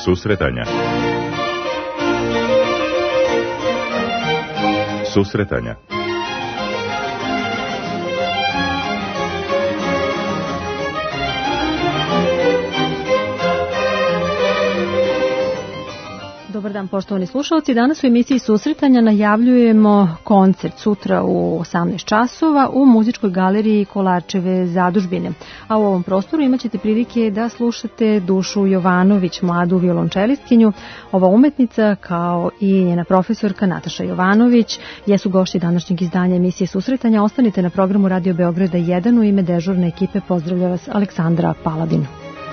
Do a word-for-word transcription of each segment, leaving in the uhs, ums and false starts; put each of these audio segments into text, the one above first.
Susretanja. Susretanja. Dobar dan, poštovani slušalci. Danas u emisiji Susretanja najavljujemo koncert sutra u osamnaest časova u muzičkoj galeriji Kolarčeve zadužbine. A u ovom prostoru imaćete prilike da slušate Dušu Jovanović, mladu violončelistkinju. Ova umetnica, kao i njena profesorka Nataša Jovanović, jesu gošći današnjeg izdanja emisije Susretanja. Ostanite na programu Radio Beograda jedan. U ime dežurne ekipe pozdravlja vas Aleksandra Paladin.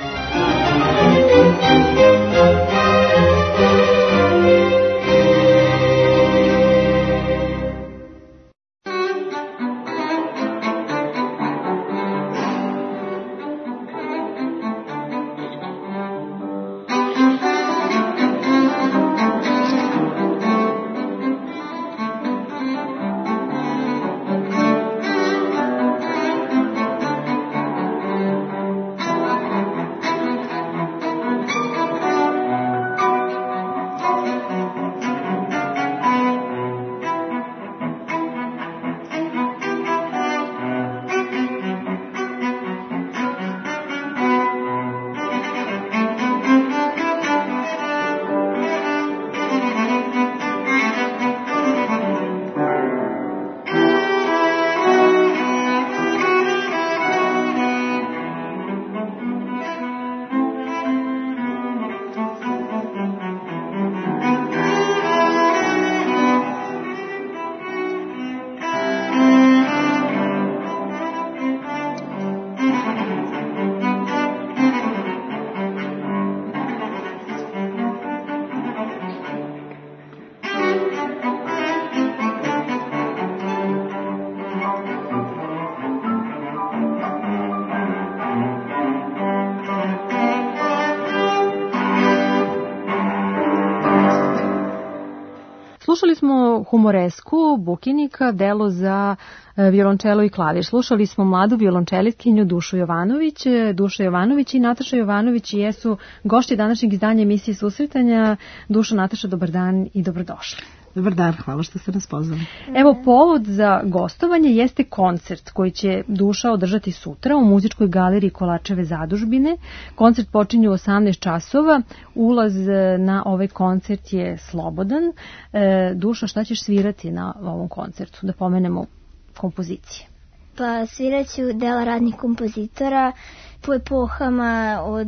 Slušali smo humoresku Bukinika, delo za violončelo i klavir. Slušali smo mladu violončelistkinju Dušu Jovanović. Duša Jovanović i Nataša Jovanović jesu gošći današnjeg izdanja emisije Susretanja. Duša, Nataša, dobar dan i dobrodošli. Dobar dan, hvala što ste nas pozvali. Evo, povod za gostovanje jeste koncert koji će Duša održati sutra u muzičkoj galeriji Kolarčeve zadužbine. Koncert počinje u osamnaest časova. Ulaz na ovaj koncert je slobodan. E, Duša, šta ćeš svirati na ovom koncertu? Da pomenemo kompozicije. Pa svirat ću dela radnih kompozitora po epohama od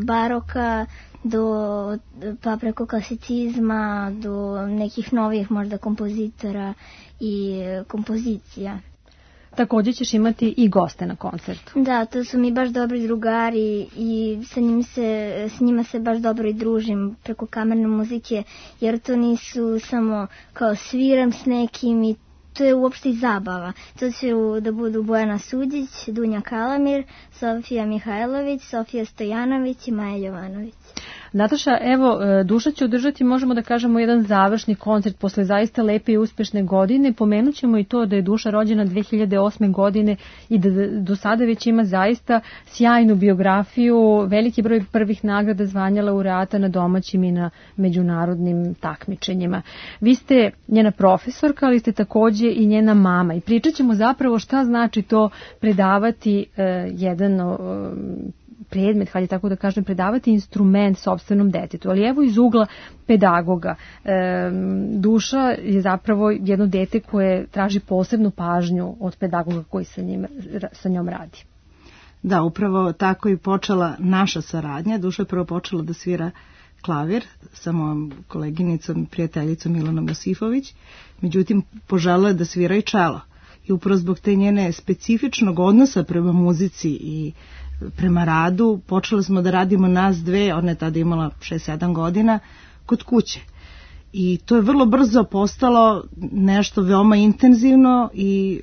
baroka do, pa preko klasicizma do nekih novih možda kompozitora i kompozicija. Također ćeš imati i goste na koncertu. Da, to su mi baš dobri drugari i sa, njim se, s njima se baš dobro i družim preko kamerne muzike, jer to nisu samo kao sviram s nekim i to je uopšte i zabava. To će da budu Bojana Suđić, Dunja Kalamir, Sofija Mihajlović, Sofija Stojanović i Maja Jovanović. Nataša, evo, Duša će održati, možemo da kažemo, jedan završni koncert posle zaista lepe i uspešne godine. Pomenut ćemo i to da je Duša rođena dve hiljade osme godine i da do sada već ima zaista sjajnu biografiju, veliki broj prvih nagrada, zvanja laureata na domaćim i na međunarodnim takmičenjima. Vi ste njena profesorka, ali ste takođe i njena mama i pričat ćemo zapravo šta znači to predavati uh, jedan uh, predmet, hajde tako da kažem, predavati instrument sopstvenom detetu. Ali evo iz ugla pedagoga. E, Duša je zapravo jedno dete koje traži posebnu pažnju od pedagoga koji sa, njim, sa njom radi. Da, upravo tako i počela naša saradnja. Duša je prvo počela da svira klavir sa mojom koleginicom i prijateljicom Milanom Josifović. Međutim, poželjela je da svira i čelo. I upravo zbog te njene specifičnog odnosa prema muzici i prema radu, počeli smo da radimo nas dve, ona je tada imala šest sedam godina, kod kuće. I to je vrlo brzo postalo nešto veoma intenzivno i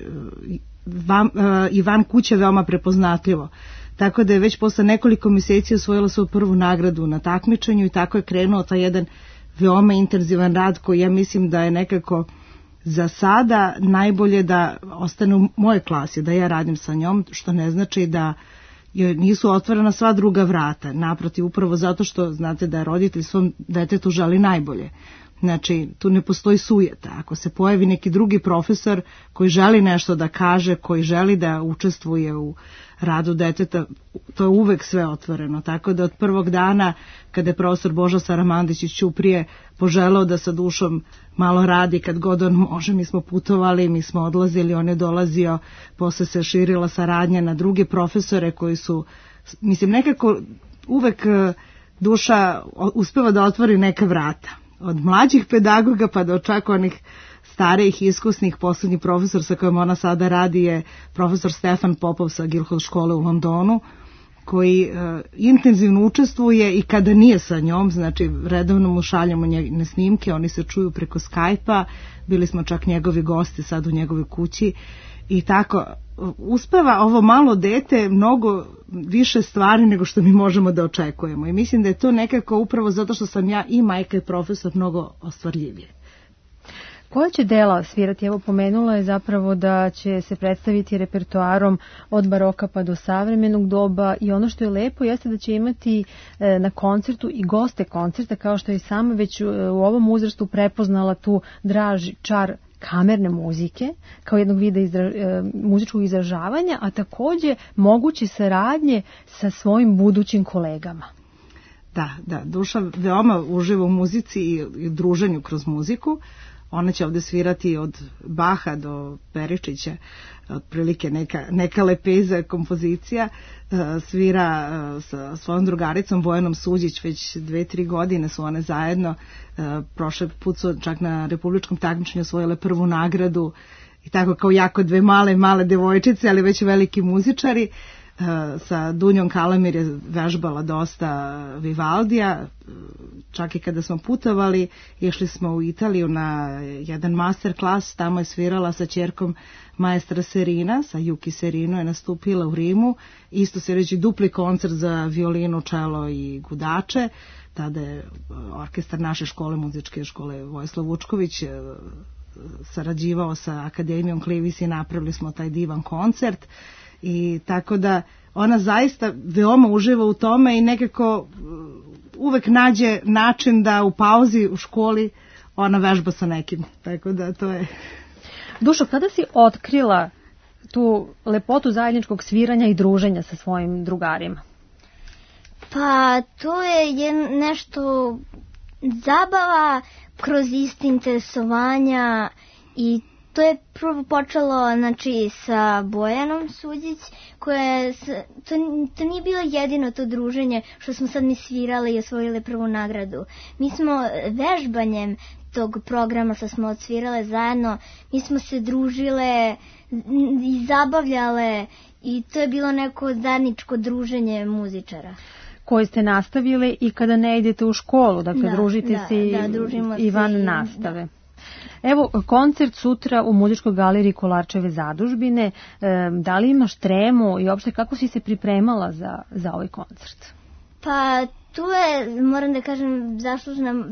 van, i van kuće veoma prepoznatljivo. Tako da je već posle nekoliko mjeseci osvojila svoju prvu nagradu na takmičenju i tako je krenuo taj jedan veoma intenzivan rad koji ja mislim da je nekako za sada najbolje da ostane u mojoj klasi, da ja radim sa njom, što ne znači da joj nisu otvorena sva druga vrata. Naprotiv, upravo zato što znate da roditelj svom detetu želi najbolje. Znači, tu ne postoji sujeta. Ako se pojavi neki drugi profesor koji želi nešto da kaže, koji želi da učestvuje u radu deteta, to je uvek sve otvoreno. Tako da od prvog dana, kada je profesor Božo Saramandić iz Ćuprije poželao da sa Dušom malo radi kad god on može, mi smo putovali, mi smo odlazili, on je dolazio, posle se širila saradnja na druge profesore koji su, mislim, nekako uvek Duša uspeva da otvori neka vrata. Od mlađih pedagoga pa do čak onih starijih, iskusnih. Poslednji profesor sa kojim ona sada radi je profesor Stefan Popov sa Guildhall škole u Londonu, koji uh, intenzivno učestvuje i kada nije sa njom, znači redovno mu šaljamo njene snimke, oni se čuju preko Skype-a, bili smo čak njegovi gosti sad u njegovoj kući i tako uspeva ovo malo dete mnogo više stvari nego što mi možemo da očekujemo i mislim da je to nekako upravo zato što sam ja i majka i profesor mnogo ostvarljivije. Koja će dela svirati? Evo, pomenula je zapravo da će se predstaviti repertoarom od baroka pa do savremenog doba i ono što je lepo jeste da će imati na koncertu i goste koncerta, kao što je sama već u ovom uzrastu prepoznala tu draž čar kamerne muzike kao jednog vida izra, muzičkog izražavanja, a takođe moguće saradnje sa svojim budućim kolegama. Da, da, Duša veoma uživa u muzici i druženju kroz muziku. Ona će ovde svirati od Baha do Peričića, otprilike neka, neka lepeza kompozicija. Svira sa svojom drugaricom Bojanom Suđić, već dve, tri godine su one zajedno. Prošle put su čak na republičkom takmičenju osvojile prvu nagradu i tako kao jako dve male, male devojčice, ali već veliki muzičari. Sa Dunjom Kalemir je vežbala dosta Vivaldija, čak i kada smo putovali, išli smo u Italiju na jedan master klas, tamo je svirala sa ćerkom maestra Serina, sa Juki Serino je nastupila u Rimu, isto se reći dupli koncert za violinu, čelo i gudače, tada je orkestar naše škole, muzičke škole Vojislav Vučković, sarađivao sa Akademijom Klivis i napravili smo taj divan koncert. I tako da ona zaista veoma uživa u tome i nekako uvek nađe način da u pauzi u školi ona vežba sa nekim. Tako da to je... Dušo, kada si otkrila tu lepotu zajedničkog sviranja i druženja sa svojim drugarima? Pa to je nešto zabava kroz isto interesovanja i to je prvo počelo, znači, sa Bojanom Suđić, koje, to, to nije bilo jedino to druženje što smo sad mi svirali i osvojili prvu nagradu. Mi smo vežbanjem tog programa što smo odsvirale zajedno, mi smo se družile i zabavljale i to je bilo neko zajedničko druženje muzičara. Koje ste nastavile i kada ne idete u školu, dakle, da, družite da, se i, da, i van se, nastave. Da. Evo, koncert sutra u muzičkoj galeriji Kolarčeve zadužbine. Da li imaš tremu i uopšte kako si se pripremala za, za ovaj koncert? Pa tu je, moram da kažem, zaslužna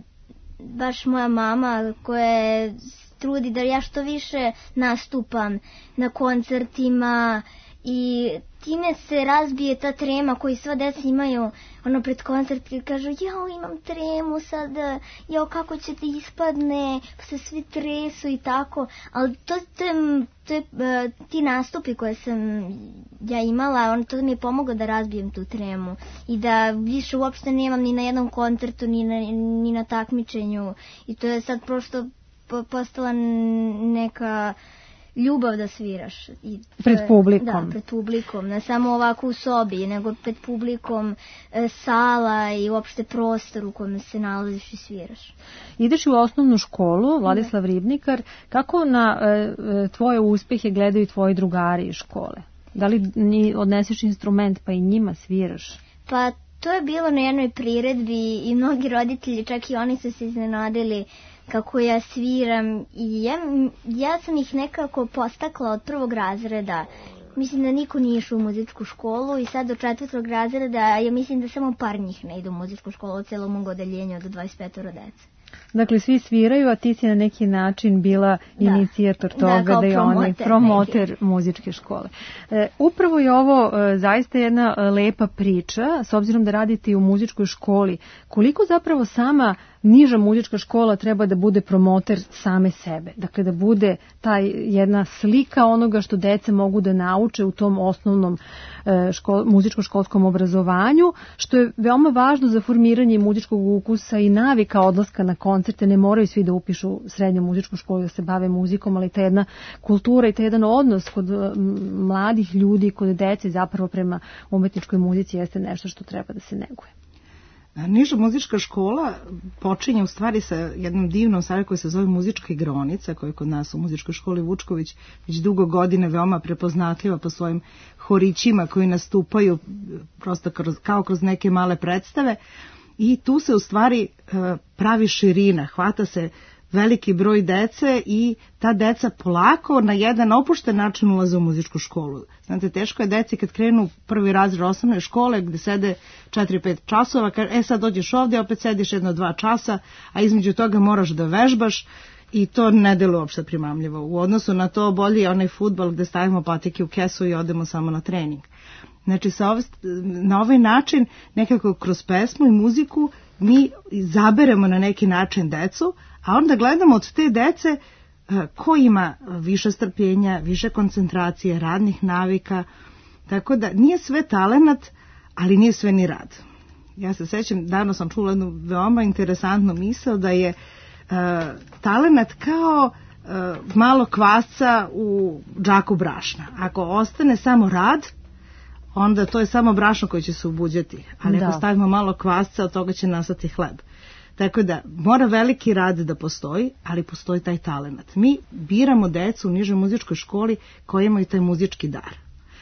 baš moja mama koja trudi da ja što više nastupam na koncertima i time se razbije ta trema koju sva deca imaju ono pred koncert i kažu jao imam tremu sad, jao kako će ti ispadne, pa se svi tresu i tako, ali to, to, je, to je ti nastupi koje sam ja imala, on to mi je pomogao da razbijem tu tremu i da više uopšte nemam ni na jednom koncertu ni na, ni na takmičenju i to je sad prosto postala neka ljubav da sviraš. I pred publikom. Da, pred publikom. Ne samo ovako u sobi, nego pred publikom, e, sala i uopšte prostor u kojem se nalaziš i sviraš. Ideš u osnovnu školu, Vladislav Ribnikar. Kako na e, tvoje uspehe gledaju tvoji drugari iz škole? Da li ni odneseš instrument pa i njima sviraš? Pa to je bilo na jednoj priredbi i mnogi roditelji, čak i oni su se iznenadili kako ja sviram i ja, ja sam ih nekako postakla od prvog razreda. Mislim da niko nije išao u muzičku školu i sad do četvrtog razreda ja mislim da samo par njih ne ide u muzičku školu u celom mog odeljenju od dvadeset pet dece. Dakle, svi sviraju, a ti si na neki način bila da. inicijator toga da, da je on promoter neki. muzičke škole. E, upravo je ovo e, zaista jedna e, lepa priča, s obzirom da radite i u muzičkoj školi. Koliko zapravo sama niža muzička škola treba da bude promoter same sebe? Dakle, da bude taj jedna slika onoga što deca mogu da nauče u tom osnovnom e, škol, muzičko-školskom obrazovanju, što je veoma važno za formiranje muzičkog ukusa i navika odlaska na koncerte. Ne moraju svi da upišu srednju muzičku školu da se bave muzikom, ali ta jedna kultura i ta jedan odnos kod mladih ljudi, kod dece zapravo prema umetničkoj muzici jeste nešto što treba da se neguje. Niža muzička škola počinje u stvari sa jednom divnom stvari koja se zove muzička igronica, koja je kod nas u muzičkoj školi Vučković već dugo godine veoma prepoznatljiva po svojim horićima koji nastupaju prosto kroz, kao kroz neke male predstave. I tu se u stvari pravi širina, hvata se veliki broj dece i ta deca polako na jedan opušten način ulaze u muzičku školu. Znate, teško je deci kad krenu prvi razred osnovne škole gde sede četiri pet časova, kaže, e sad dođeš ovdje, opet sediš jedno dva časa, a između toga moraš da vežbaš i to ne deluje uopšte primamljivo. U odnosu na to bolji je onaj fudbal gde stavimo patike u kesu i odemo samo na trening. Znači, sa ove, na ovaj način, nekako kroz pesmu i muziku, mi zaberemo na neki način decu, a onda gledamo od te dece ko ima više strpljenja, više koncentracije, radnih navika, tako da nije sve talenat, ali nije sve ni rad. Ja se sećam, davno sam čula jednu veoma interesantnu misao da je uh, talenat kao uh, malo kvasca u džaku brašna. Ako ostane samo rad, onda to je samo brašno koje će se ubuđati, ali da. Ako stavimo malo kvasca, od toga će nastati hleb. Tako da mora veliki rad da postoji, ali postoji taj talenat. Mi biramo decu u nižoj muzičkoj školi koji imaju taj muzički dar.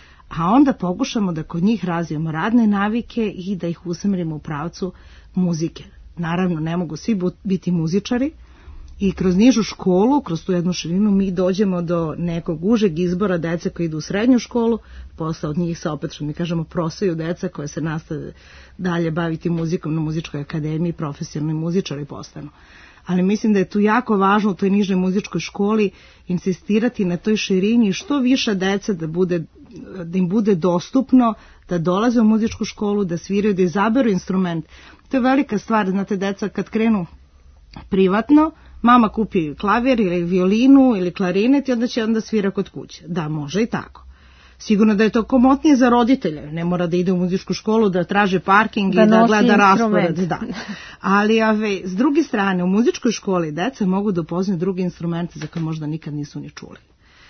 A onda pokušamo da kod njih razvijemo radne navike i da ih usmerimo u pravcu muzike. Naravno, ne mogu svi biti muzičari i kroz nižu školu, kroz tu jednu širinu, mi dođemo do nekog užeg izbora dece koji idu u srednju školu, posle od njih se opet, što mi kažemo, prosaju deca koje se nastave dalje baviti muzikom na muzičkoj akademiji, profesionalni muzičari postanu. Ali mislim da je tu jako važno u toj nižoj muzičkoj školi insistirati na toj širini što više dece da, bude, da im bude dostupno, da dolaze u muzičku školu, da sviraju, da izaberu instrument. To je velika stvar, znate, deca kad krenu privatno, mama kupi klavir ili violinu ili klarinet i onda će onda svira kod kuće. Da, može i tako. Sigurno da je to komotnije za roditelje. Ne mora da ide u muzičku školu, da traže parking da i da gleda raspored. Da. Ali ave, s druge strane, u muzičkoj školi deca mogu da upoznaju druge instrumente za koje možda nikad nisu ni čuli.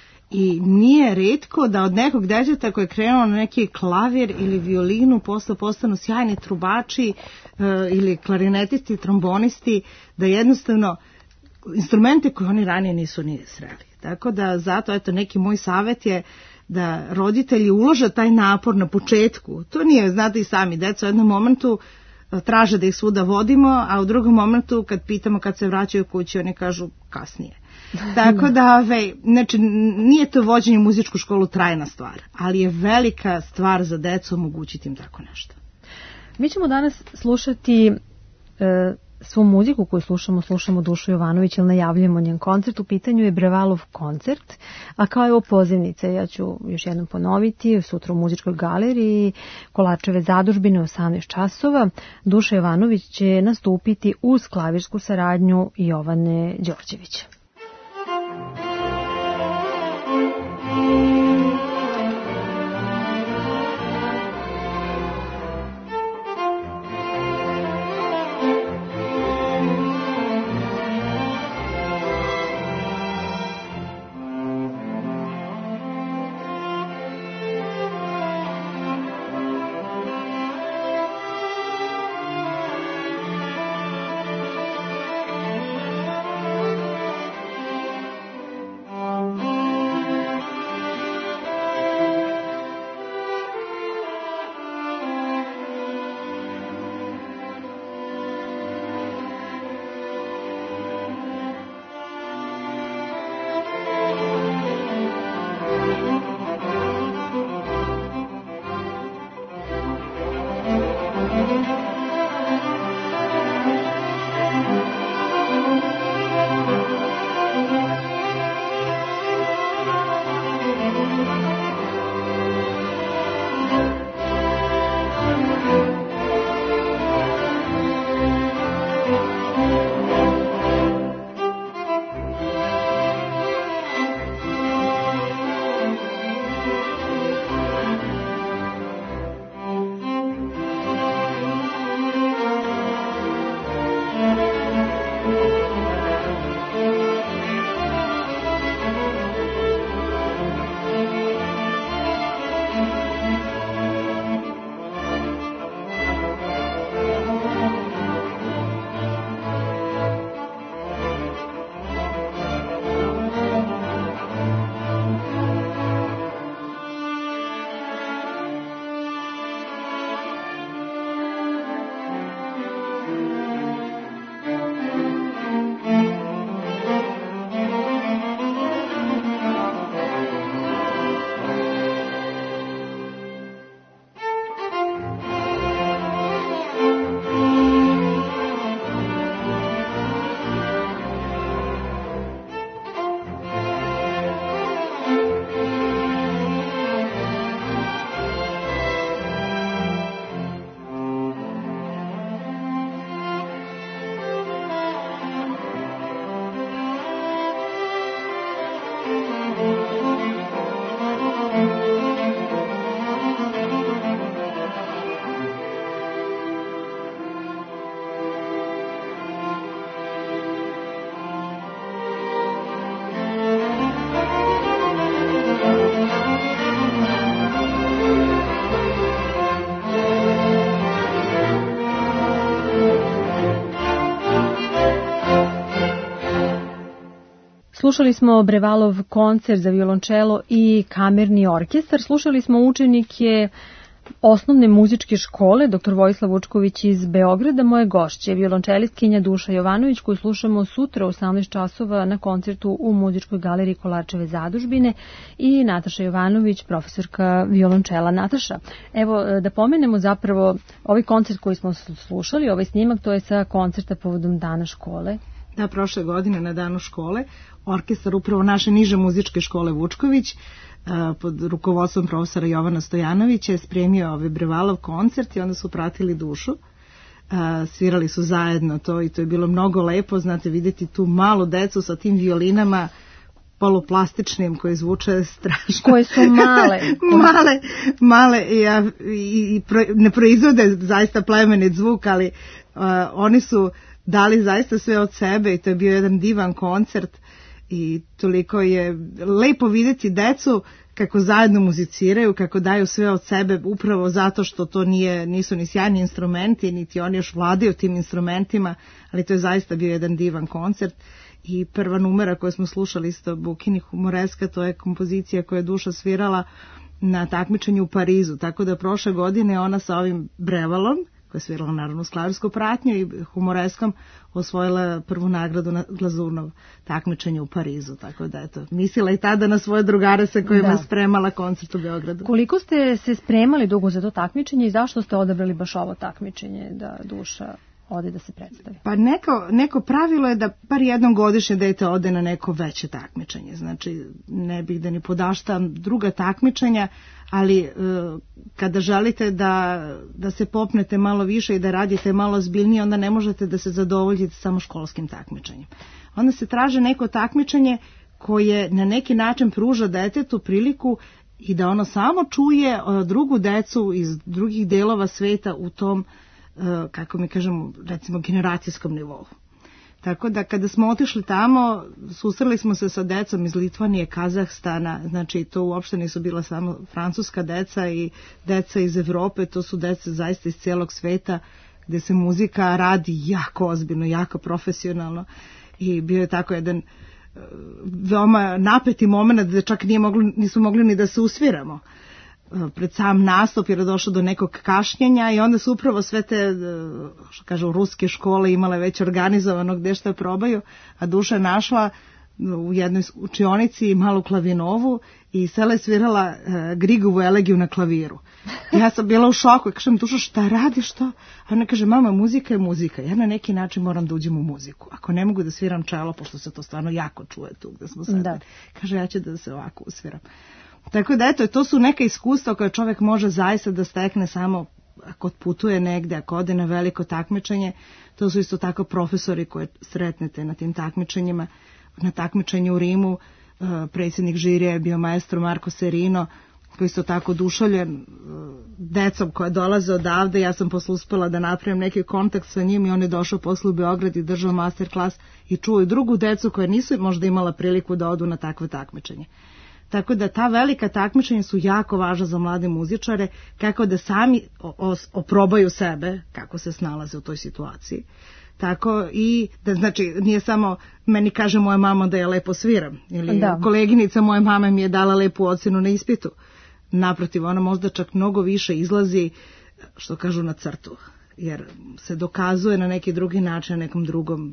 I nije retko da od nekog djeteta koji je krenuo na neki klavir ili violinu posle postanu sjajni trubači e, ili klarinetisti, trombonisti, da jednostavno instrumente koje oni ranije nisu ni sreli. Tako da zato, eto, neki moj savjet je da roditelji ulože taj napor na početku. To nije, znate i sami, deca u jednom momentu traže da ih svuda vodimo, a u drugom momentu kad pitamo kad se vraćaju kući, oni kažu kasnije. Tako da, ve, znači, nije to vođenje u muzičku školu trajna stvar, ali je velika stvar za decu omogućiti im tako nešto. Mi ćemo danas slušati e, svu muziku koju slušamo, slušamo Dušu Jovanović, ili najavljujemo njen koncert. U pitanju je Brevalov koncert, a kao je ovo pozivnice, ja ću još jednom ponoviti, sutra u muzičkoj galeriji Kolačeve zadužbine u osamnaest časova. Duša Jovanović će nastupiti uz klavirsku saradnju Jovane Đorđevića. slušali smo Brevalov koncert za violončelo i kamerni orkestar. Slušali smo učenike osnovne muzičke škole, doktor Vojislav Vučković iz Beograda, moje gošće, violončelistkinja Duša Jovanović, koju slušamo sutra u osamnaest časova na koncertu u muzičkoj galeriji Kolarčeve zadužbine, i Nataša Jovanović, profesorka violončela. Nataša, evo da pomenemo zapravo ovaj koncert koji smo slušali, ovaj snimak, to je sa koncerta povodom Dana škole. Da, prošle godine na Danu škole orkestar upravo naše niže muzičke škole Vučković pod rukovodstvom profesora Jovana Stojanovića je spremio ovaj Brevalov koncert i onda su pratili Dušu. Svirali su zajedno to i to je bilo mnogo lepo, znate, vidjeti tu malu decu sa tim violinama poluplastičnim koje zvuče strašno. Koje su male. male, male i, i, i pro, ne proizvode zaista plemenit zvuk, ali uh, oni su dali zaista sve od sebe i to je bio jedan divan koncert i toliko je lepo vidjeti decu kako zajedno muziciraju, kako daju sve od sebe upravo zato što to nije, nisu ni sjajni instrumenti, niti oni još vladaju tim instrumentima, ali to je zaista bio jedan divan koncert. I prva numera koju smo slušali isto Bukini Humoreska, to je kompozicija koju je Duša svirala na takmičenju u Parizu, tako da prošle godine ona sa ovim Brevalom, koja je svirala naravno s klavirsku pratnju, i Humoreskom osvojila prvu nagradu na Glazurnov takmičenju u Parizu, tako da eto, mislila i tada na svoje drugare sa kojima da. je spremala koncert u Beogradu. Koliko ste se spremali dugo za to takmičenje i zašto ste odabrali baš ovo takmičenje da Duša ode da se predstavi? Pa neko, neko pravilo je da par jednom godišnje dete ode na neko veće takmičenje. Znači, ne bih da ni podaštam druga takmičenja, ali e, kada želite da, da se popnete malo više i da radite malo zbiljnije, onda ne možete da se zadovoljite samo školskim takmičenjem. Onda se traže neko takmičenje koje na neki način pruža detetu priliku i da ono samo čuje drugu decu iz drugih delova sveta u tom, kako mi kažemo, recimo generacijskom nivou. Tako da kada smo otišli tamo, susreli smo se sa decom iz Litvanije, Kazahstana, znači to uopšte nisu bila samo francuska deca i deca iz Evrope, to su deca zaista iz cijelog sveta gde se muzika radi jako ozbiljno, jako profesionalno i bio je tako jedan veoma napeti moment da čak nije mogli, nisu mogli ni da se usviramo pred sam nastup jer je došlo do nekog kašnjenja i onda su upravo sve te, što kažu, ruske škole imale već organizovano gde što probaju, a Duša je našla u jednoj učionici malu klavinovu i Sela je svirala uh, Grigovu elegiju na klaviru. Ja sam bila u šoku i kažem, Dušo, šta radiš to? A ona kaže, mama, muzika je muzika, ja na neki način moram da uđem u muziku. Ako ne mogu da sviram čelo, pošto se to stvarno jako čuje tu gde smo sedeli, da. Kaže, ja ću da se ovako usviram. Tako da eto, to su neka iskustva koje čovjek može zaista da stekne samo ako putuje negde, ako ode na veliko takmičenje. To su isto tako profesori koje sretnete na tim takmičenjima. Na takmičenju u Rimu predsjednik žirija je bio maestro Marko Serino, koji isto tako oduševljen decom koja dolaze odavde. Ja sam posle uspela da napravim neki kontakt sa njim i on je došao posle u Beograd i držao master klas i čuo i drugu decu koje nisu možda imala priliku da odu na takve takmičenje. Tako da ta velika takmičenja su jako važna za mlade muzičare, kako da sami oprobaju sebe, kako se snalaze u toj situaciji. Tako i da, znači, nije samo meni kaže moja mama da ja lepo sviram ili da. Koleginica moje mame mi je dala lepu ocenu na ispitu. Naprotiv, ona možda čak mnogo više izlazi, što kažu, na crtu, jer se dokazuje na neki drugi način, na nekom drugom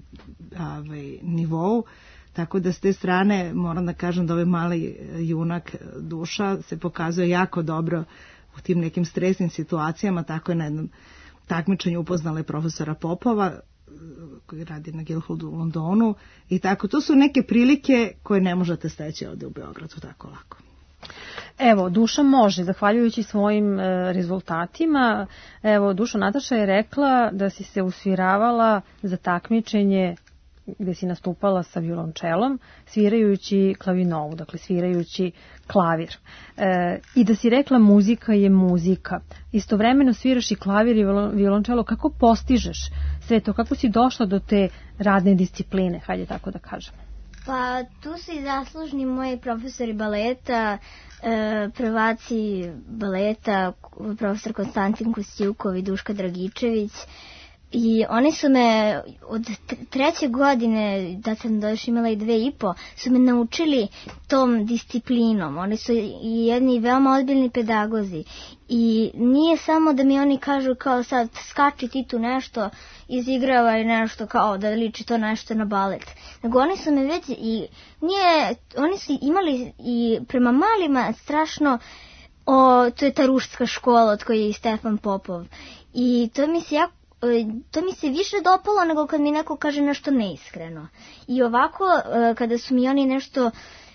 ovaj, nivou. Tako da s te strane moram da kažem da ovaj mali junak Duša se pokazuje jako dobro u tim nekim stresnim situacijama. Tako je na jednom takmičenju upoznala profesora Popova koji radi na Guildhallu u Londonu i tako. To su neke prilike koje ne možete steći ovdje u Beogradu tako lako. Evo, Duša može, zahvaljujući svojim e, rezultatima. Evo, Duša, Nataša je rekla da si se usviravala za takmičenje gde si nastupala sa violončelom, svirajući klavinovu, dakle svirajući klavir. E, I da si rekla muzika je muzika. Istovremeno sviraš i klavir i violončelo. Kako postižeš sve to? Kako si došla do te radne discipline, hajde tako da kažemo? Pa tu su i zaslužni moji profesori baleta, e, prvaci baleta, profesor Konstantin Kostjukov i Duška Dragičević. I oni su me od treće godine, da sam još imala i dve i po, su me naučili tom disciplinom. Oni su i jedni veoma ozbiljni pedagozi. I nije samo da mi oni kažu kao sad skači ti tu nešto, izigravaj nešto kao da liči to nešto na balet. Nego oni su me već i nije, oni su imali i prema malima strašno, o, to je ta ruška škola od koje je i Stefan Popov. I to mi se jako to mi se više dopalo nego kad mi neko kaže nešto neiskreno. I ovako, kada su mi oni nešto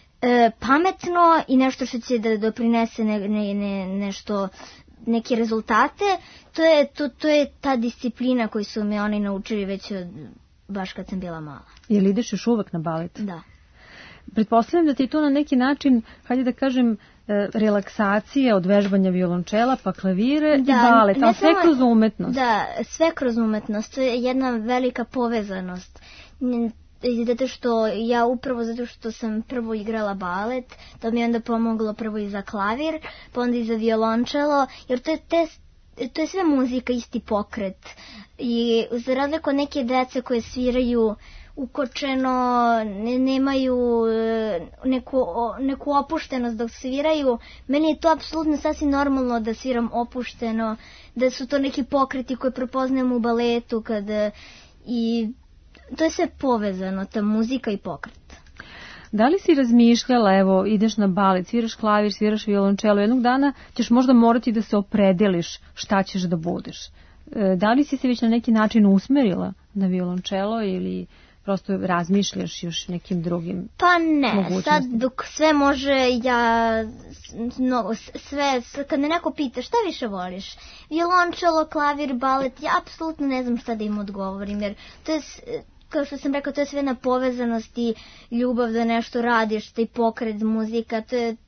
pametno i nešto što će da doprinese ne, ne, ne, nešto, neke rezultate, to je, to, to je ta disciplina koju su me oni naučili već od, baš kad sam bila mala. Jel ideš još uvek na balet? Da. Pretpostavljam da ti to na neki način, hajde da kažem, relaksacija od vežbanja violončela, pa klavire da, i balet, a sve samo, kroz umetnost. Da, sve kroz umetnost. To je jedna velika povezanost. Zato što ja upravo zato što sam prvo igrala balet, to mi je onda pomoglo prvo i za klavir, pa onda i za violončelo, jer to je te to je sve muzika, isti pokret. I za razliku od neke dece koje sviraju ukočeno, ne, nemaju neku, neku opuštenost dok sviraju, meni je to apsolutno sasvim normalno da sviram opušteno, da su to neki pokreti koje prepoznajem u baletu, kada, i to je sve povezano, ta muzika i pokret. Da li si razmišljala, evo, ideš na balet, sviraš klavir, sviraš violončelo, jednog dana ćeš možda morati da se opredeliš šta ćeš da budeš. Da li si se već na neki način usmerila na violončelo ili prosto razmišljaš još nekim drugim Pa ne, sad dok sve može, ja no, sve, kad me neko pita šta više voliš, violončelo, klavir, balet, ja apsolutno ne znam šta da im odgovorim, jer to je, kao što sam rekao, to je sve na povezanosti, ljubav da nešto radiš, taj pokret, muzika, to je,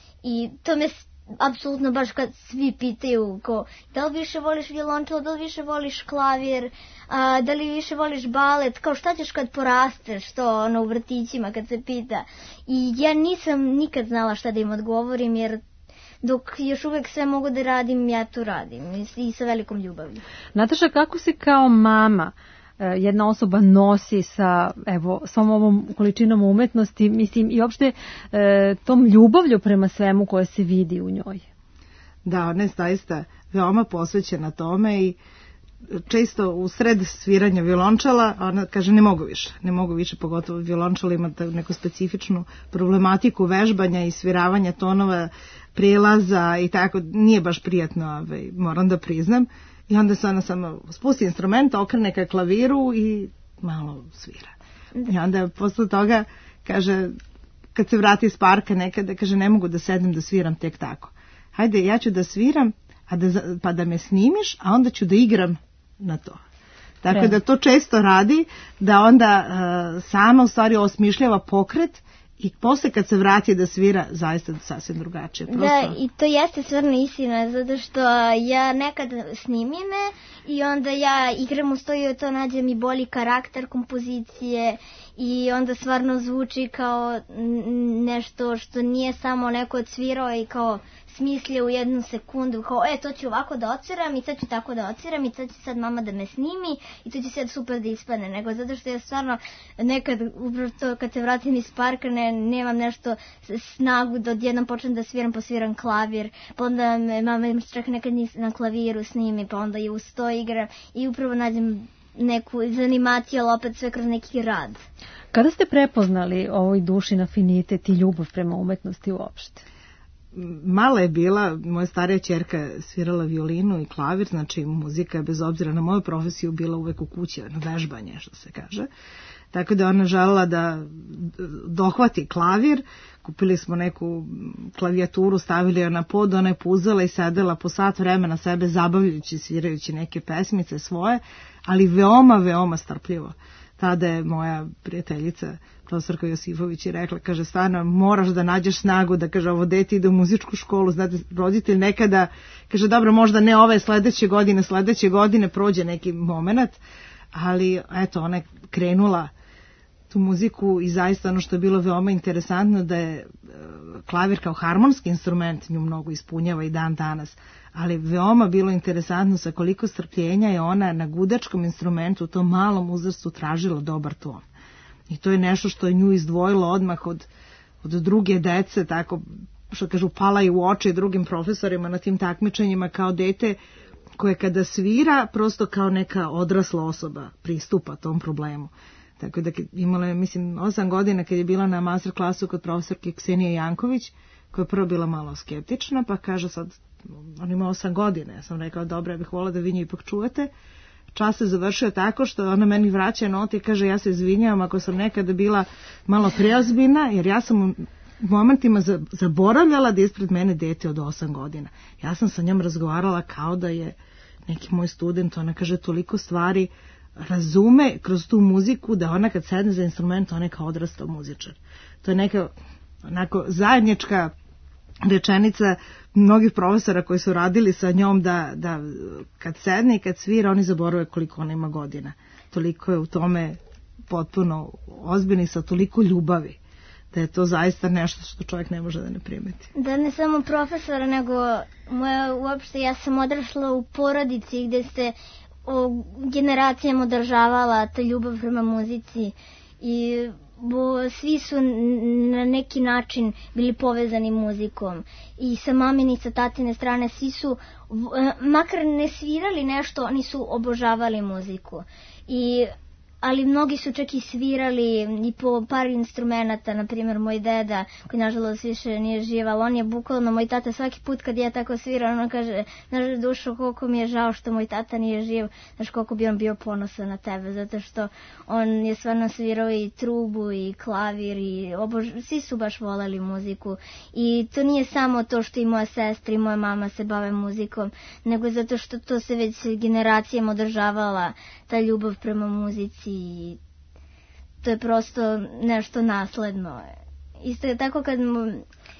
i to me apsolutno baš kad svi pitaju ko, da li više voliš violončelo, da li više voliš klavir, a, da li više voliš balet, kao šta ćeš kad porasteš, to ono u vrtićima kad se pita. I ja nisam nikad znala šta da im odgovorim, jer dok još uvek sve mogu da radim, ja to radim i, i sa velikom ljubavlju. Nataša, kako se kao mama jedna osoba nosi sa evo svom ovom količinom umetnosti, mislim, i uopšte e, tom ljubavlju prema svemu koje se vidi u njoj? Da, ona je zaista veoma posvećena tome i često u sred sviranja violončela ona kaže ne mogu više, ne mogu više, pogotovo violončelo ima neku specifičnu problematiku vežbanja i sviravanja tonova, prijelaza i tako, nije baš prijatno, ovaj, moram da priznam. I onda se ona samo spusti instrument, okrene ka klaviru i malo svira. I onda posle toga kaže, kad se vrati iz parka nekada, kaže ne mogu da sednem da sviram tek tako. Hajde, ja ću da sviram, a da, pa da me snimiš, a onda ću da igram na to. Tako Pre. da to često radi, da onda uh, sama u stvari osmišljava pokret i posle kad se vrati da svira, zaista sasvim drugačije. Prosto... Da, i to jeste stvarno istina, zato što ja nekad snimim me i onda ja igram uz to i to nađem i bolji karakter kompozicije i onda stvarno zvuči kao nešto što nije samo neko odsvirao i kao smislio u jednu sekundu, kao e to ću ovako da odsviram i sad ću tako da odsviram i sad će sad mama da me snimi i to će sad super da ispadne, nego zato što ja stvarno nekad, upravo to kad se vratim iz parka, ne, nemam nešto snagu da odjednom počnem da sviram, pa sviram klavir, pa onda me mama čak nekad na klaviru snimi, pa onda i uz to igram i upravo nađem neku zanimaciju, ali opet sve kroz neki rad. Kada ste prepoznali ovoj duši na afinitet i ljubav prema umetnosti uopšte? Mala je bila, moja starija ćerka svirala violinu i klavir, znači muzika je bez obzira na moju profesiju bila uvek u kući, na vežbanje što se kaže. Tako da ona želela da dohvati klavir, kupili smo neku klavijaturu, stavili je na pod, ona je puzala i sedela po sat vremena sebe zabavljajući, svirajući neke pesmice svoje, ali veoma, veoma strpljivo. Tada je moja prijateljica, profesorka Josifović, je rekla, kaže, stvarno moraš da nađeš snagu da, kaže, ovo dete ide u muzičku školu, znate, roditelj nekada, kaže, dobro, možda ne ove sledeće godine, sledeće godine prođe neki moment, ali eto, ona je krenula tu muziku i zaista ono što je bilo veoma interesantno da je klavir kao harmonski instrument nju mnogo ispunjava i dan danas, ali veoma bilo interesantno sa koliko strpljenja je ona na gudačkom instrumentu u tom malom uzrastu tražila dobar ton. I to je nešto što je nju izdvojilo odmah od, od druge dece, tako što kažu pala je u oči drugim profesorima na tim takmičenjima kao dete koje kada svira prosto kao neka odrasla osoba pristupa tom problemu. Tako da imala je, mislim, osam godina kad je bila na master klasu kod profesorke Ksenije Janković, koja je prvo bila malo skeptična, pa kaže sad, on ima osam godina, ja sam rekao, dobro, ja bih volila da vi nju ipak čuvate. Čas se završio tako što ona meni vraća note i kaže, ja se izvinjavam ako sam nekada bila malo preozbiljna, jer ja sam u momentima zaboravljala da je ispred mene dete od osam godina. Ja sam sa njom razgovarala kao da je neki moj student, ona kaže toliko stvari razume kroz tu muziku da ona kad sedne za instrument, ona je kao odrastao muzičar. To je neka onako zajednička rečenica mnogih profesora koji su radili sa njom da, da kad sedne i kad svira oni zaborave koliko ona ima godina. Toliko je u tome potpuno ozbiljni sa toliko ljubavi da je to zaista nešto što čovjek ne može da ne primeti. Da ne samo profesora, nego moja, uopšte ja sam odrasla u porodici gde se o generacijama održavala ta ljubav prema muzici i bo svi su na neki način bili povezani muzikom i sa mamine i sa tatine strane svi su, makar ne svirali nešto, oni su obožavali muziku i ali mnogi su čak i svirali i po par instrumenta, na primjer moj deda, koji nažalost više nije živ, ali on je bukvalno, moj tata svaki put kad ja tako sviram, on kaže, znaš Dušo, koliko mi je žao što moj tata nije živ, znaš koliko bi on bio ponosan na tebe, zato što on je stvarno svirao i trubu i klavir i obož... svi su baš voleli muziku i to nije samo to što i moja sestra i moja mama se bave muzikom, nego zato što to se već generacijama održavala, ta ljubav prema muzici i to je prosto nešto nasledno. Isto je tako kad mu,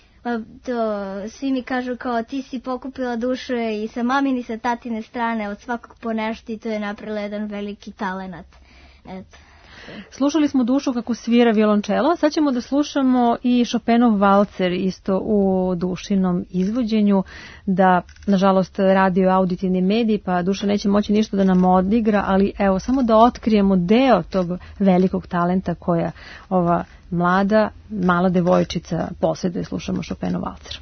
to, svi mi kažu kao ti si pokupila dušu i sa mamine i sa tatine strane od svakog po nešto i to je napravila jedan veliki talenat. Eto. Slušali smo Dušu kako svira violončelo, sad ćemo da slušamo i Chopinov valcer isto u Dušinom izvođenju, da nažalost radio auditivni mediji pa Duša neće moći ništa da nam odigra, ali evo samo da otkrijemo deo tog velikog talenta koja ova mlada, mala devojčica posjeduje. Slušamo Chopinov valcer.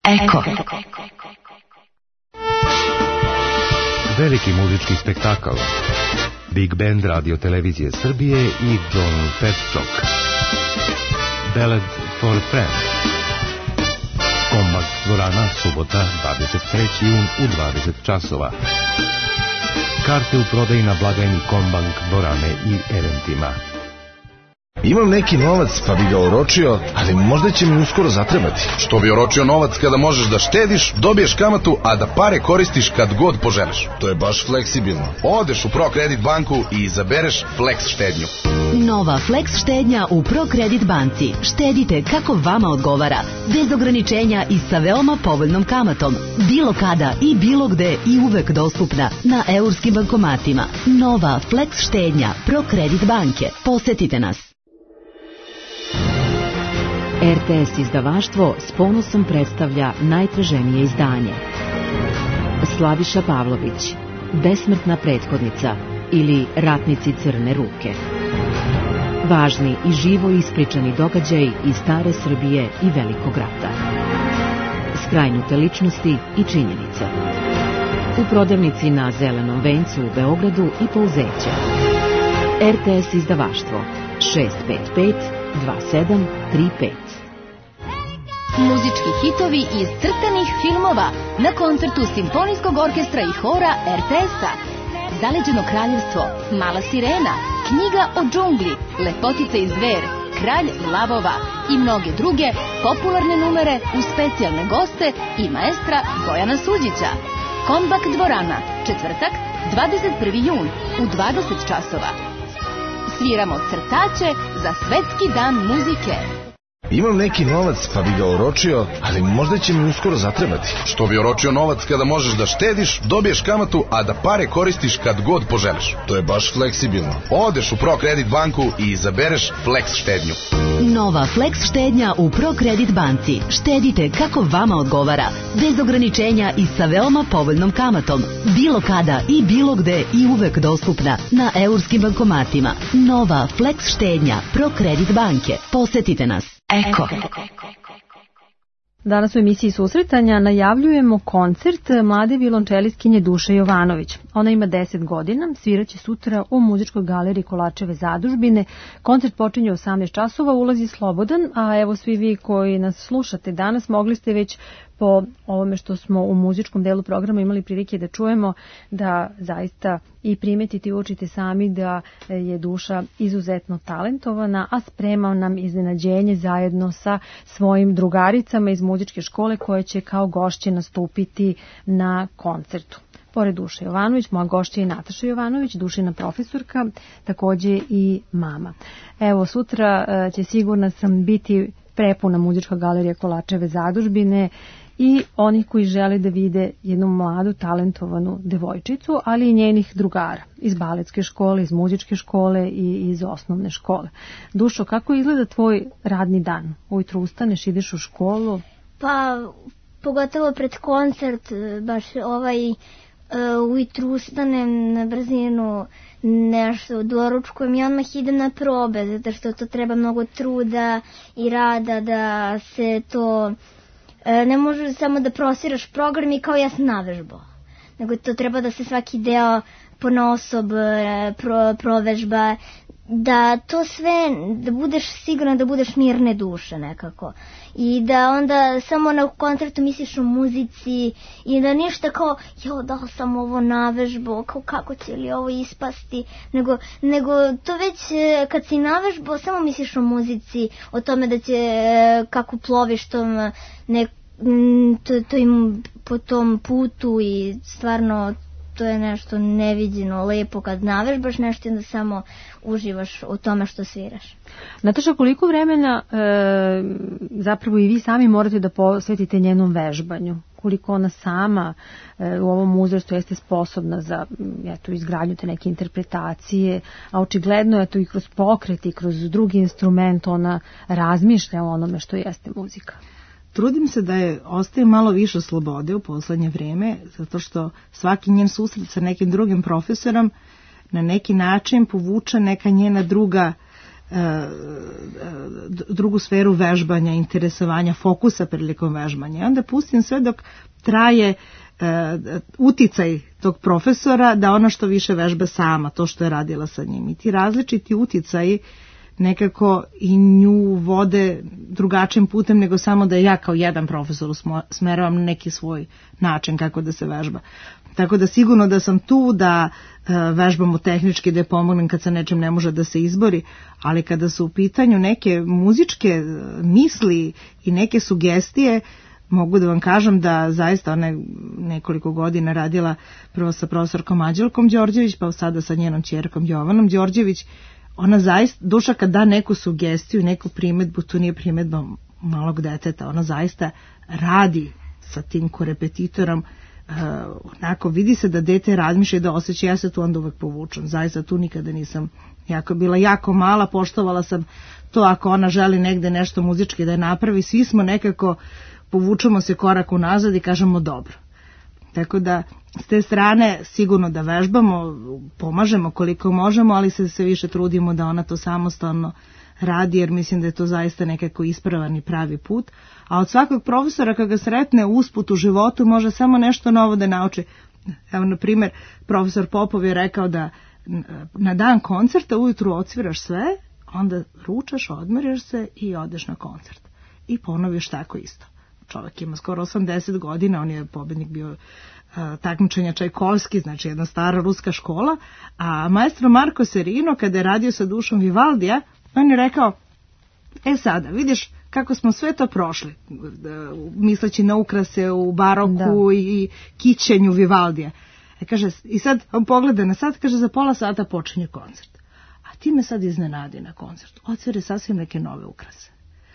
Eko. Veliki muzički spektakl. Big Band Radio Televizije Srbije i John Petchok. Ballad for Friends. Kombak dvorana, subota, dvadeset treći jun u dvadeset časova. Karte u prodaji na blagajni Kombank dvorane i eventima. Imam neki novac pa bi ga oročio, ali možda će mi uskoro zatrebati. Što bi oročio novac kada možeš da štediš, dobiješ kamatu, a da pare koristiš kad god poželiš? To je baš fleksibilno. Odeš u ProKredit banku i izabereš Flex štednju. Nova Flex štednja u ProKredit banci. Štedite kako vama odgovara, bez ograničenja i sa veoma povoljnom kamatom. Bilo kada i bilo gde i uvek dostupna na eurskim bankomatima. Nova Flex štednja ProKredit banke. Posetite nas. R T S izdavaštvo s ponosom predstavlja najtraženije izdanje. Slaviša Pavlović, Besmrtna prethodnica ili Ratnici crne ruke. Važni i živo ispričani događaji iz stare Srbije i Velikog rata. Skrajnute ličnosti i činjenice. U prodavnici na Zelenom vencu u Beogradu i Pouzeća. R T S izdavaštvo šest pet pet dva sedam tri pet. Muzički hitovi iz crtanih filmova na koncertu Simfonijskog orkestra i hora R T S-a. Zaleđeno kraljevstvo, Mala sirena, Knjiga o džungli, Lepotica i zver, Kralj lavova i mnoge druge popularne numere uz specijalne goste i maestra Bojana Suđića. Kombak dvorana, četvrtak, dvadeset prvi jun u dvadeset časova. Sviramo crtače za Svetski dan muzike. Imam neki novac pa bi ga oročio, ali možda će mi uskoro zatrebati. Što bi oročio novac kada možeš da štediš, dobiješ kamatu, a da pare koristiš kad god poželiš? To je baš fleksibilno. Odeš u ProKredit banku i izabereš Flex štednju. Nova Flex štednja u ProKredit banci. Štedite kako vama odgovara, bez ograničenja i sa veoma povoljnom kamatom. Bilo kada i bilo gde i uvek dostupna na eurskim bankomatima. Nova Flex štednja ProKredit banke. Posetite nas. Eko. Danas u emisiji Susretanja najavljujemo koncert mlade violončelistkinje Duše Jovanović. Ona ima deset godina, sviraće sutra u muzičkoj galeriji Kolačeve zadužbine. Koncert počinje u osamnaest časova, ulazi slobodan, a evo svi vi koji nas slušate danas mogli ste već po ovome što smo u muzičkom delu programa imali prilike da čujemo, da zaista i primetite i učite sami da je Duša izuzetno talentovana, a sprema nam iznenađenje zajedno sa svojim drugaricama iz muzičke škole koje će kao gošće nastupiti na koncertu. Pored Duše Jovanović, moja gošća je Nataša Jovanović, Dušina profesorka, takođe i mama. Evo, sutra će sigurna sam biti prepuna muzička galerija Kolačeve zadužbine i oni koji žele da vide jednu mladu, talentovanu devojčicu, ali i njenih drugara iz baletske škole, iz muzičke škole i iz osnovne škole. Dušo, kako izgleda tvoj radni dan? Ujutru ustaneš, ideš u školu? Pa, pogotovo pred koncert, baš ovaj uh, ujutru ustanem na brzinu, nešto doručkujem i odmah idem na probe, zato što to treba mnogo truda i rada da se to... Ne može samo da prosviraš program i kao ja sam navežbao, nego to treba da se svaki deo ponaosob pro, provežba, da to sve, da budeš siguran da budeš mirne duše nekako i da onda samo na koncertu misliš o muzici i da ništa kao, jo, da li sam ovo navežbao, kao kako će li ovo ispasti, nego, nego to već kad si navežbao samo misliš o muzici, o tome da će, kako ploviš tom nek, to, to im po tom putu i stvarno to je nešto neviđeno, lepo kad navežbaš nešto i onda samo uživaš u tome što sviraš. Nataša, koliko vremena e, zapravo i vi sami morate da posvetite njenom vežbanju? Koliko ona sama e, u ovom uzrastu jeste sposobna za eto, izgradnju te neke interpretacije, a očigledno je to i kroz pokret i kroz drugi instrument ona razmišlja o onome što jeste muzika. Trudim se da je ostaje malo više slobode u poslednje vreme, zato što svaki njen susret sa nekim drugim profesorom na neki način povuče neka njena druga drugu sferu vežbanja, interesovanja, fokusa prilikom vežbanja. I onda pustim sve dok traje uticaj tog profesora da ona što više vežba sama, to što je radila sa njim. I ti različiti uticaji nekako i nju vode drugačijim putem nego samo da ja kao jedan profesor smeravam na neki svoj način kako da se vežba. Tako da sigurno da sam tu da vežbamo tehnički, da je pomognem kad sa nečim ne može da se izbori, ali kada su u pitanju neke muzičke misli i neke sugestije, mogu da vam kažem da zaista ona je nekoliko godina radila prvo sa profesorkom Anđelkom Đorđević, pa sada sa njenom ćerkom Jovanom Đorđević. Ona zaista, Duša kad da neku sugestiju, neku primetbu, to nije primetba malog deteta, ona zaista radi sa tim korepetitorom, uh, onako vidi se da dete razmišlja i da osjeća, ja se tu onda uvek povučem, zaista tu nikada nisam jako bila jako mala, poštovala sam to ako ona želi negde nešto muzički da je napravi, svi smo nekako povučemo se korak unazad i kažemo dobro. Tako da s te strane sigurno da vežbamo, pomažemo koliko možemo, ali se sve više trudimo da ona to samostalno radi, jer mislim da je to zaista nekako ispravan i pravi put. A od svakog profesora kada ga sretne usput u životu može samo nešto novo da nauči. Evo, na primjer, profesor Popov je rekao da na dan koncerta ujutru odsviraš sve, onda ručaš, odmoriš se i odeš na koncert. I ponoviš tako isto. Čovjek ima skoro osamdeset godina, on je pobednik bio uh, takmičenja Čajkovski, znači jedna stara ruska škola, a maestro Marko Serino, kada je radio sa Dušom Vivaldija, on je rekao, e sada, vidiš kako smo sve to prošli, misleći na ukrase u baroku da. i kićenju Vivaldija. E, kaže, i sad on pogleda na sat, kaže, za pola sata počinje koncert. A ti me sad iznenadi na koncertu, odsvire sasvim neke nove ukrase.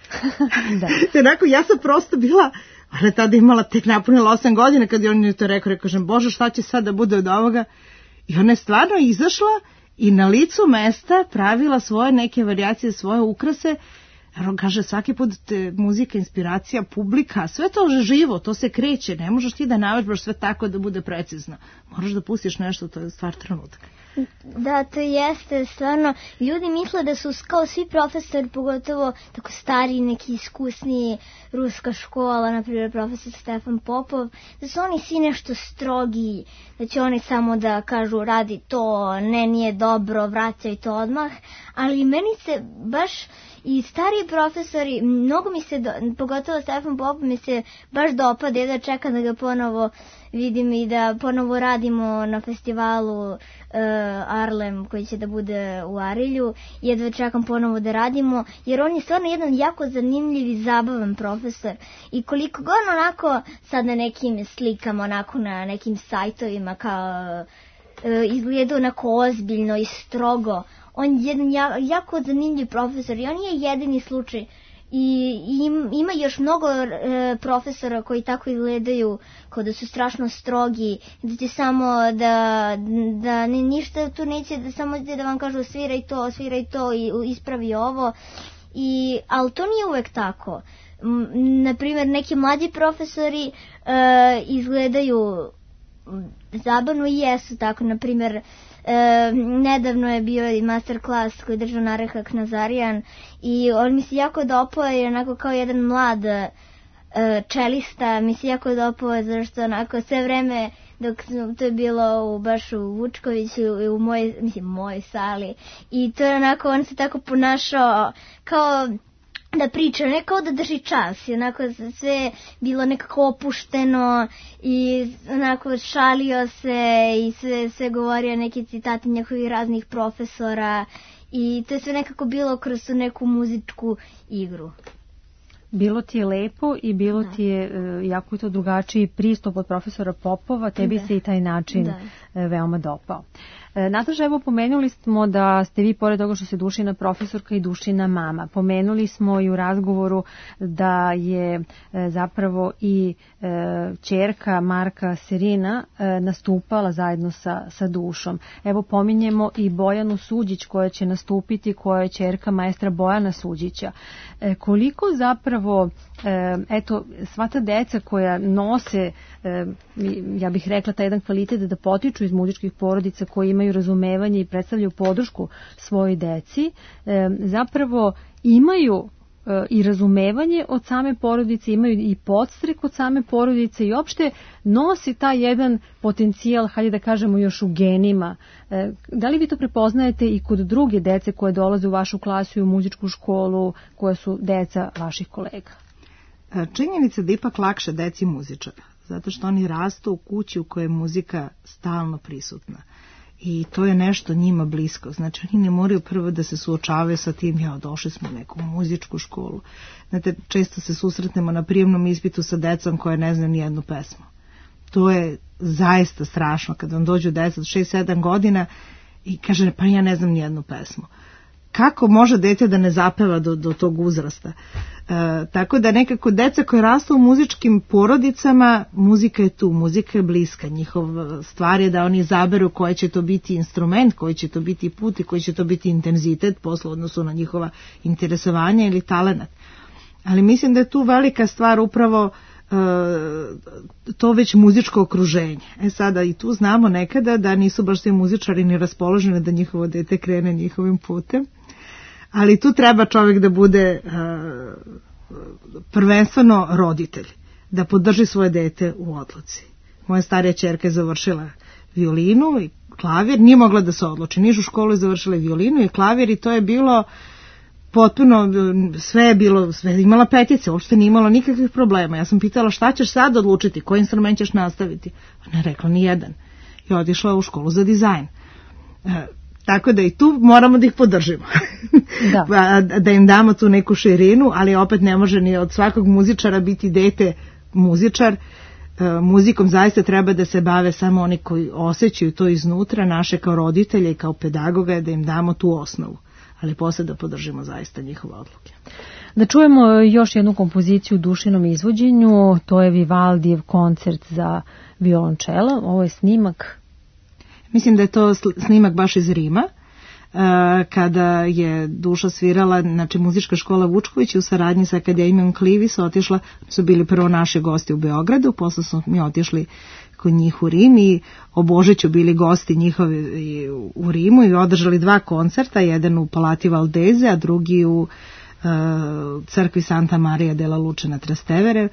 Da. Onako, ja sam prosto bila, ali tada imala tek napunila osam godina kad je on je to rekao, rekao sam, Bože, šta će sad da bude od ovoga? I ona je stvarno izašla i na licu mesta pravila svoje neke varijacije, svoje ukrase. On kaže, svaki put te muzika, inspiracija, publika, sve to je živo, to se kreće, ne možeš ti da navežbaš sve tako da bude precizno. Moraš da pustiš nešto, to je stvar trenutka. Da, to jeste, stvarno, ljudi misle da su kao svi profesori, pogotovo tako stari, neki iskusni, ruska škola, na primjer profesor Stefan Popov, da su oni svi nešto strogi, da će oni samo da kažu radi to, ne, nije dobro, vraćaj to odmah, ali meni se baš i stariji profesori, mnogo mi se, do, pogotovo Stefan Popov mi se baš dopada, da čekam da ga ponovo vidim i da ponovo radimo na festivalu uh, Arlem koji će da bude u Arilju, jedva čekam ponovo da radimo, jer on je stvarno jedan jako zanimljiv i zabavan profesor i koliko god onako sad na nekim slikama, onako na nekim sajtovima kao uh, izgleda onako ozbiljno i strogo, on je jedan jako zanimljiv profesor i on je jedini slučaj. I ima još mnogo e, profesora koji tako izgledaju kao da su strašno strogi, da će samo da, da ne, ništa tu neće, da samo da vam kažu sviraj to, sviraj to i ispravi ovo. I, ali to nije uvek tako. Naprimjer, neki mlađi profesori e, izgledaju zabavno i jesu tako, naprimjer, E, nedavno je bio i master klas koji je držao Nareha Knazarijan i on mi se jako dopao je onako kao jedan mlad e, čelista, mi se jako dopao zašto onako sve vreme dok to je bilo u, baš u Vučkoviću i u mojoj, mislim, mojoj sali i to je onako, on se tako ponašao kao da priča, ne kao da drži čas, i onako sve bilo nekako opušteno i onako šalio se i sve, sve govorio neke citati njegovih raznih profesora i to je sve nekako bilo kroz neku muzičku igru. Bilo ti je lepo i bilo da. ti je uh, jako to drugačiji pristup od profesora Popova, tebi da. se i taj način da. uh, veoma dopao. E, Nataša, evo pomenuli smo da ste vi, pored toga što ste Dušina profesorka, i Dušina mama. Pomenuli smo i u razgovoru da je e, zapravo i e, ćerka Marka Serina e, nastupala zajedno sa, sa Dušom. Evo pominjemo i Bojanu Suđić koja će nastupiti, koja je ćerka maestra Bojana Suđića. E, koliko zapravo E, eto, sva ta deca koja nose, e, ja bih rekla, taj jedan kvalitet da potiču iz muzičkih porodica, koji imaju imaju razumevanje i predstavljaju podršku svojoj deci, zapravo imaju i razumevanje od same porodice, imaju i podstrek od same porodice i opšte nosi taj jedan potencijal, hajde da kažemo još u genima. Da li vi to prepoznajete i kod druge dece koje dolaze u vašu klasu i u muzičku školu, koja su deca vaših kolega? Činjenica da ipak lakše deci muzičara, zato što oni rastu u kući u kojoj je muzika stalno prisutna. I to je nešto njima blisko. Znači, oni ne moraju prvo da se suočavaju sa tim, ja, došli smo u neku muzičku školu. Znate, često se susretnemo na prijemnom ispitu sa decom koje ne znaju ni jednu pesmu. To je zaista strašno kad vam dođu deca od šest sedam godina i kaže, pa ja ne znam ni jednu pesmu. Kako može dete da ne zapeva do, do tog uzrasta? E, tako da nekako deca koje rastu u muzičkim porodicama, muzika je tu, muzika je bliska. Njihov stvar je da oni izaberu koji će to biti instrument, koji će to biti put i koji će to biti intenzitet posle odnosu na njihova interesovanja ili talenat. Ali mislim da je tu velika stvar upravo e, to već muzičko okruženje. E sada i tu znamo nekada da nisu baš svi muzičari ni raspoloženi da njihovo dete krene njihovim putem. Ali tu treba čovjek da bude uh, prvenstveno roditelj, da podrži svoje dete u odluci. Moja starija ćerka je završila violinu i klavir, nije mogla da se odluči. Nižu školu je završila violinu i klavir i to je bilo potpuno, sve je bilo, sve imala petice, uopšte nije imala nikakvih problema. Ja sam pitala šta ćeš sad odlučiti, koji instrument ćeš nastaviti? Ona je rekla ni jedan. I otišla u školu za dizajn. Uh, Tako da i tu moramo da ih podržimo, da. da im damo tu neku širinu, ali opet ne može ni od svakog muzičara biti dete muzičar. E, muzikom zaista treba da se bave samo oni koji osjećaju to iznutra, naše kao roditelje i kao pedagoga, da im damo tu osnovu, ali posle da podržimo zaista njihove odluke. Da čujemo još jednu kompoziciju u Dušinom izvođenju, to je Vivaldijev koncert za violončelo, ovo je snimak. Mislim da je to snimak baš iz Rima, kada je Duša svirala, znači muzička škola Vučković u saradnji sa Akademijom Klivis otišla, su bili prvo naši gosti u Beogradu, posle smo mi otišli kod njih u Rim i o Božiću bili gosti njihovi u Rimu i održali dva koncerta, jedan u Palati Valdeze, a drugi u crkvi Santa Maria della Luce na Trastevere.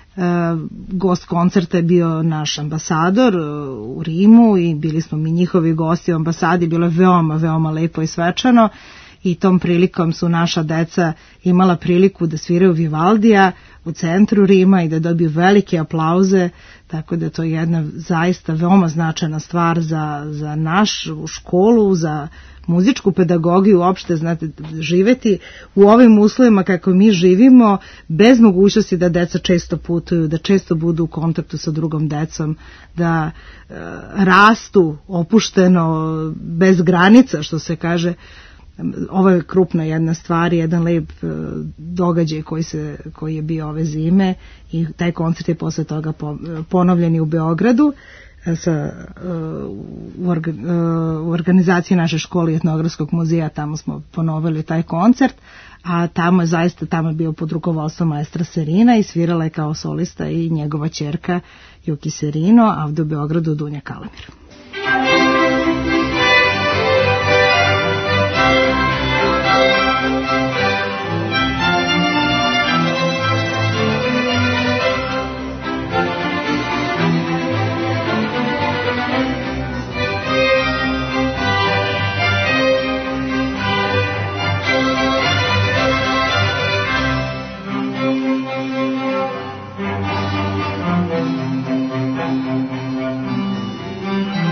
Gost koncerta je bio naš ambasador u Rimu i bili smo mi njihovi gosti u ambasadi, bilo je veoma, veoma lepo i svečano i tom prilikom su naša deca imala priliku da sviraju Vivaldija u centru Rima i da dobiju velike aplauze, tako da to je jedna zaista veoma značajna stvar za, za našu školu, za muzičku pedagogiju uopšte, znate, živeti u ovim uslovima kako mi živimo, bez mogućnosti da deca često putuju, da često budu u kontaktu sa drugom decom, da e, rastu opušteno, bez granica, što se kaže. Ovo je krupna jedna stvar, jedan lep e, događaj koji, se, koji je bio ove zime i taj koncert je posle toga po, ponovljen i u Beogradu. Sa, u, orga, u organizaciji naše škole i etnografskog muzeja, tamo smo ponovili taj koncert, a tamo je zaista tamo je bio pod rukovodstvom maestra Serina i svirala je kao solista i njegova ćerka Juki Serino, a ovde u Beogradu Dunja Kalemir. Thank you.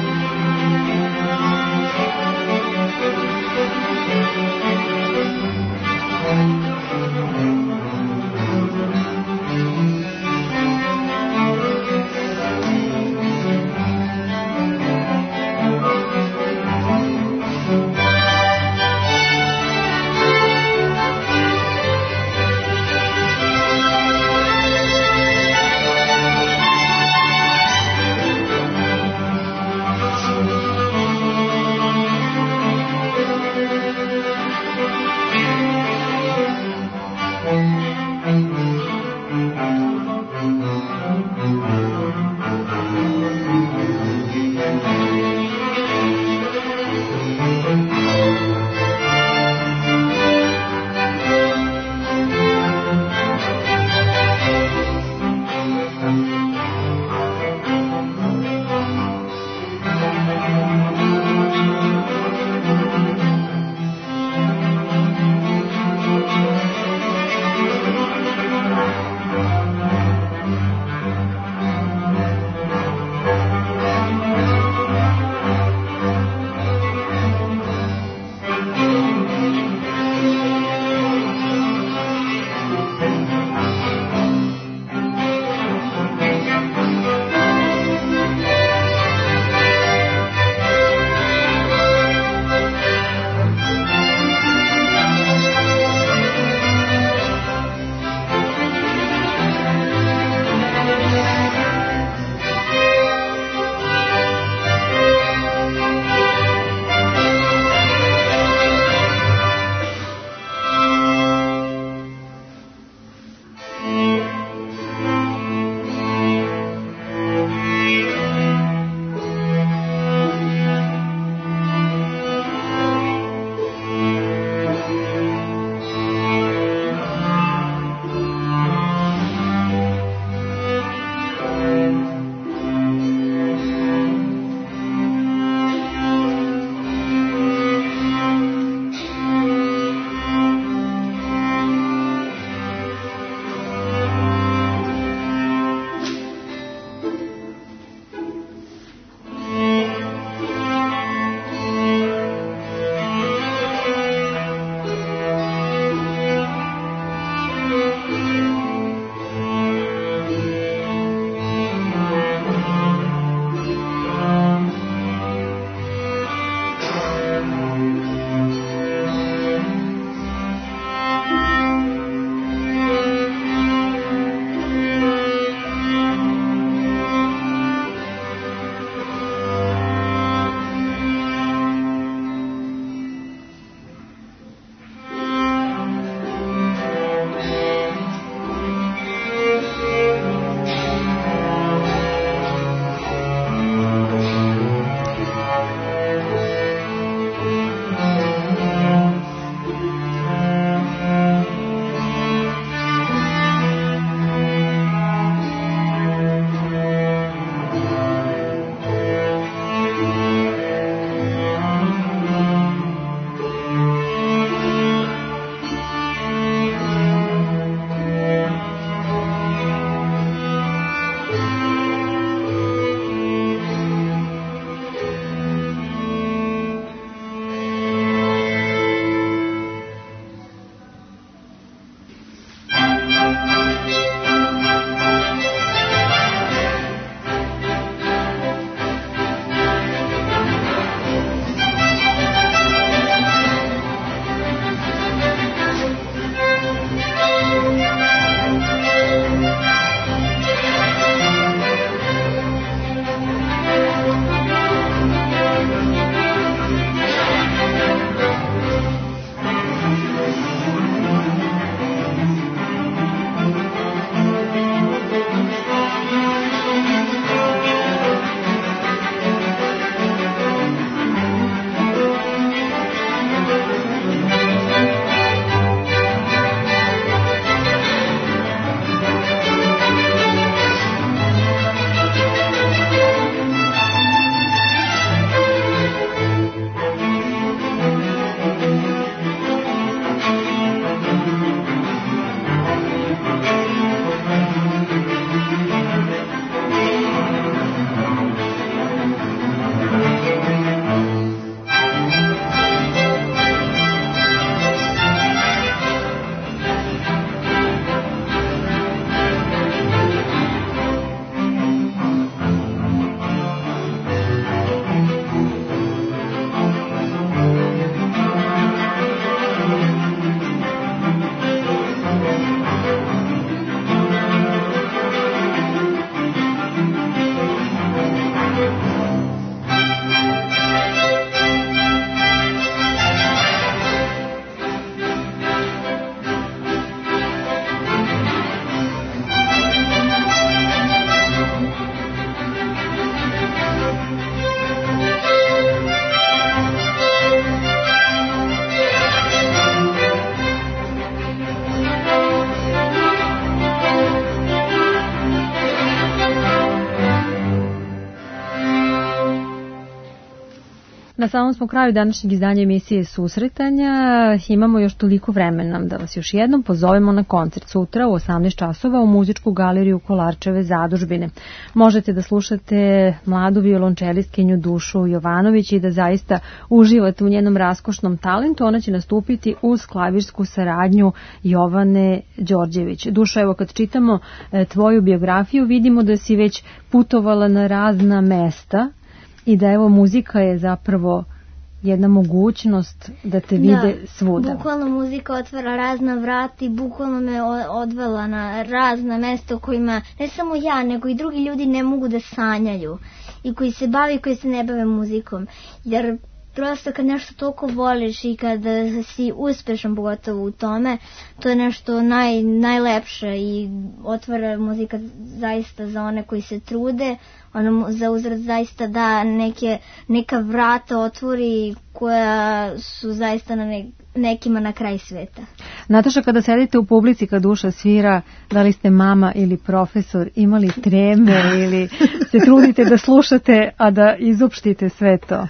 Na samom smo kraju današnjeg izdanja emisije Susretanja. Imamo još toliko vremena da vas još jednom pozovemo na koncert sutra u osamnaest časova u muzičku galeriju Kolarčeve zadužbine. Možete da slušate mladu violončelistkinju Dušu Jovanović i da zaista uživate u njenom raskošnom talentu. Ona će nastupiti uz klavirsku saradnju Jovane Đorđević. Duša, evo kad čitamo tvoju biografiju vidimo da si već putovala na razna mesta i da evo muzika je zapravo jedna mogućnost da te vide da, svuda. Bukvalno muzika otvara razna vrata i bukvalno me odvela na razna mesta u kojima ne samo ja, nego i drugi ljudi ne mogu da sanjaju i koji se bave i koji se ne bave muzikom. Jer prosto kad nešto toliko voliš i kad si uspešan pogotovo u tome, to je nešto naj, najlepše i otvara muzika zaista za one koji se trude, ono za uzrat zaista da neke, neka vrata otvori koja su zaista na ne, nekima na kraj sveta. Nataša, kada sedite u publici kad Duša svira, da li ste mama ili profesor, imali treme ili se trudite da slušate, a da izopštite sve to?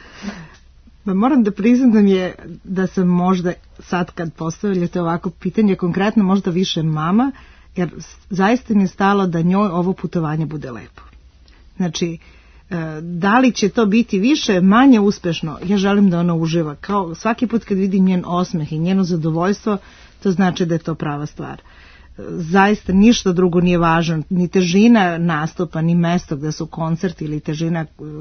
Moram da priznam da mi je, da sam možda sad kad postavljate ovako pitanje, konkretno možda više mama, jer zaista mi je stalo da njoj ovo putovanje bude lepo. Znači, da li će to biti više, manje uspešno, ja želim da ona uživa. Kao svaki put kad vidim njen osmeh i njeno zadovoljstvo, to znači da je to prava stvar. Zaista ništa drugo nije važno, ni težina nastupa, ni mesto gde su koncerti ili težina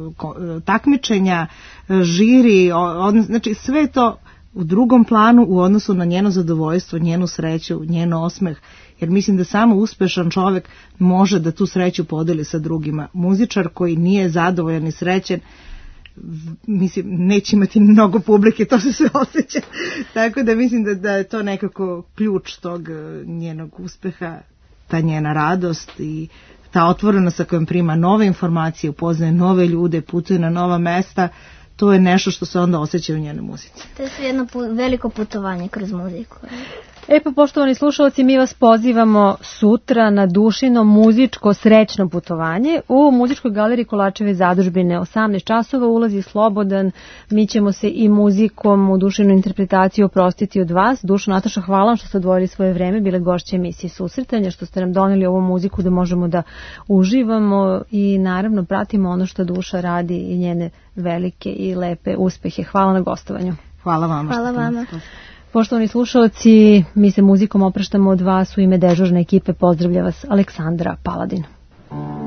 takmičenja, žiri, od, znači sve to u drugom planu u odnosu na njeno zadovoljstvo, njenu sreću, njen osmeh, jer mislim da samo uspešan čovek može da tu sreću podeli sa drugima. Muzičar koji nije zadovoljan i srećen, mislim, neće imati mnogo publike, to se sve osjeća. Tako da mislim da, da je to nekako ključ tog njenog uspeha, ta njena radost i ta otvorenost sa kojom prima nove informacije, upoznaje nove ljude, putuje na nova mesta, to je nešto što se onda osjeća u njenoj muzici. To je jedno veliko putovanje kroz muziku. E pa, poštovani slušalci, mi vas pozivamo sutra na Dušino muzičko srećno putovanje u muzičkoj galeriji Kolarčeve zadužbine. osamnaest časova, ulaz je slobodan, mi ćemo se i muzikom u Dušinu interpretaciju oprostiti od vas. Dušo, Nataša, hvala vam što ste odvojili svoje vreme, bile gošće emisije Susretanja, što ste nam doneli ovu muziku da možemo da uživamo i naravno pratimo ono što Duša radi i njene velike i lepe uspehe. Hvala na gostovanju. Hvala vama. Hvala vama. Poštovani slušalci, mi se muzikom opraštamo od vas, u ime dežurne ekipe pozdravlja vas Aleksandra Paladin.